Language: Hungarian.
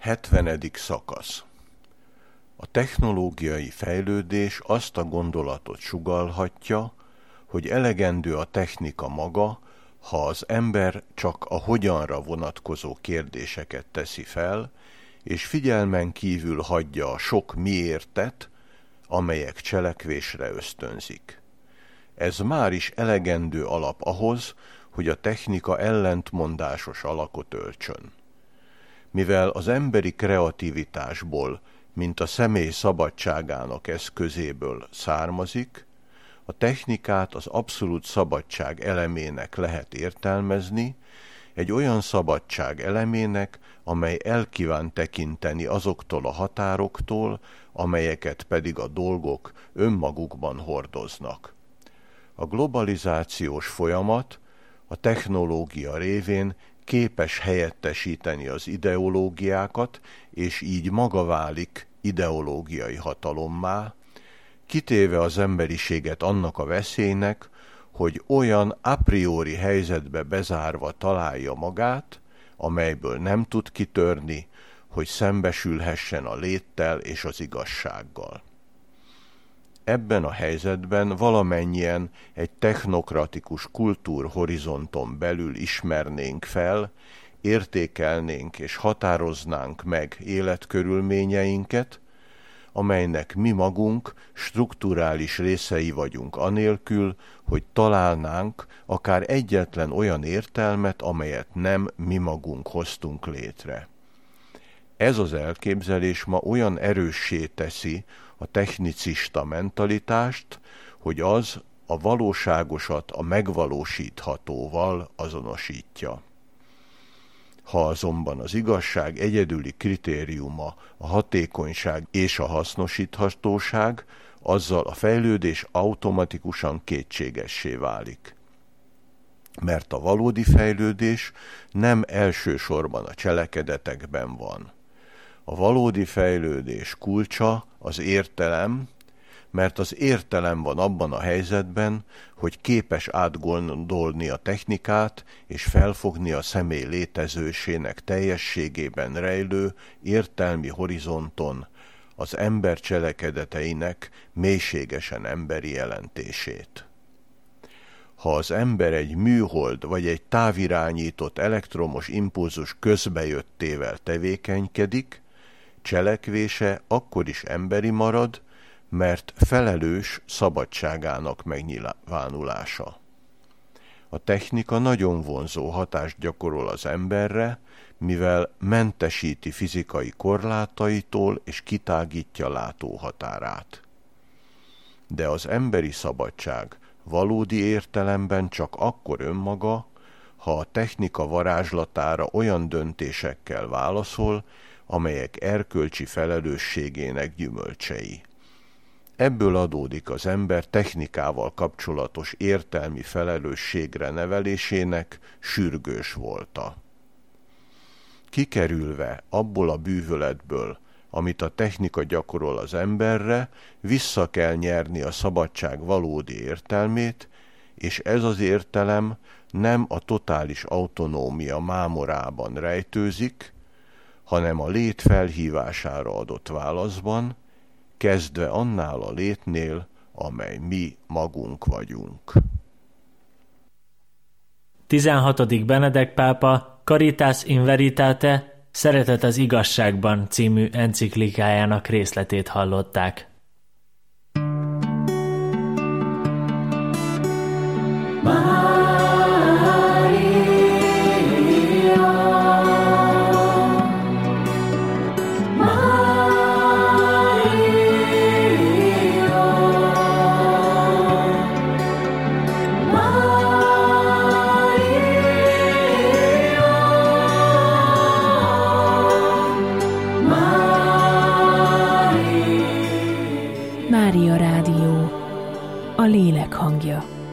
70. szakasz. A technológiai fejlődés azt a gondolatot sugallhatja, hogy elegendő a technika maga, ha az ember csak a hogyanra vonatkozó kérdéseket teszi fel, és figyelmen kívül hagyja a sok miértet, amelyek cselekvésre ösztönzik. Ez már is elegendő alap ahhoz, hogy a technika ellentmondásos alakot öltsön. Mivel az emberi kreativitásból, mint a személy szabadságának eszközéből származik, a technikát az abszolút szabadság elemének lehet értelmezni, egy olyan szabadság elemének, amely elkíván tekinteni azoktól a határoktól, amelyeket pedig a dolgok önmagukban hordoznak. A globalizációs folyamat a technológia révén képes helyettesíteni az ideológiákat, és így maga válik ideológiai hatalommá, kitéve az emberiséget annak a veszélynek, hogy olyan a priori helyzetbe bezárva találja magát, amelyből nem tud kitörni, hogy szembesülhessen a léttel és az igazsággal. Ebben a helyzetben valamennyien egy technokratikus kultúrhorizonton belül ismernénk fel, értékelnénk és határoznánk meg életkörülményeinket, amelynek mi magunk strukturális részei vagyunk anélkül, hogy találnánk akár egyetlen olyan értelmet, amelyet nem mi magunk hoztunk létre. Ez az elképzelés ma olyan erőssé teszi a technicista mentalitást, hogy az a valóságosat a megvalósíthatóval azonosítja. Ha azonban az igazság egyedüli kritériuma a hatékonyság és a hasznosíthatóság, azzal a fejlődés automatikusan kétségessé válik. Mert a valódi fejlődés nem elsősorban a cselekedetekben van. A valódi fejlődés kulcsa az értelem, mert az értelem van abban a helyzetben, hogy képes átgondolni a technikát és felfogni a személy létezősének teljességében rejlő értelmi horizonton az ember cselekedeteinek mélységesen emberi jelentését. Ha az ember egy műhold vagy egy távirányított elektromos impulzus közbejöttével tevékenykedik, cselekvése akkor is emberi marad, mert felelős szabadságának megnyilvánulása. A technika nagyon vonzó hatást gyakorol az emberre, mivel mentesíti fizikai korlátaitól és kitágítja látóhatárát. De az emberi szabadság valódi értelemben csak akkor önmaga, ha a technika varázslatára olyan döntésekkel válaszol, amelyek erkölcsi felelősségének gyümölcsei. Ebből adódik az ember technikával kapcsolatos értelmi felelősségre nevelésének sürgős volta. Kikerülve abból a bűvöletből, amit a technika gyakorol az emberre, vissza kell nyerni a szabadság valódi értelmét, és ez az értelem nem a totális autonómia mámorában rejtőzik, hanem a lét felhívására adott válaszban, kezdve annál a létnél, amely mi magunk vagyunk. 16. Benedek pápa Caritas in Veritate, Szeretet az igazságban című enciklikájának részletét hallották. Mária Rádió, a lélek hangja.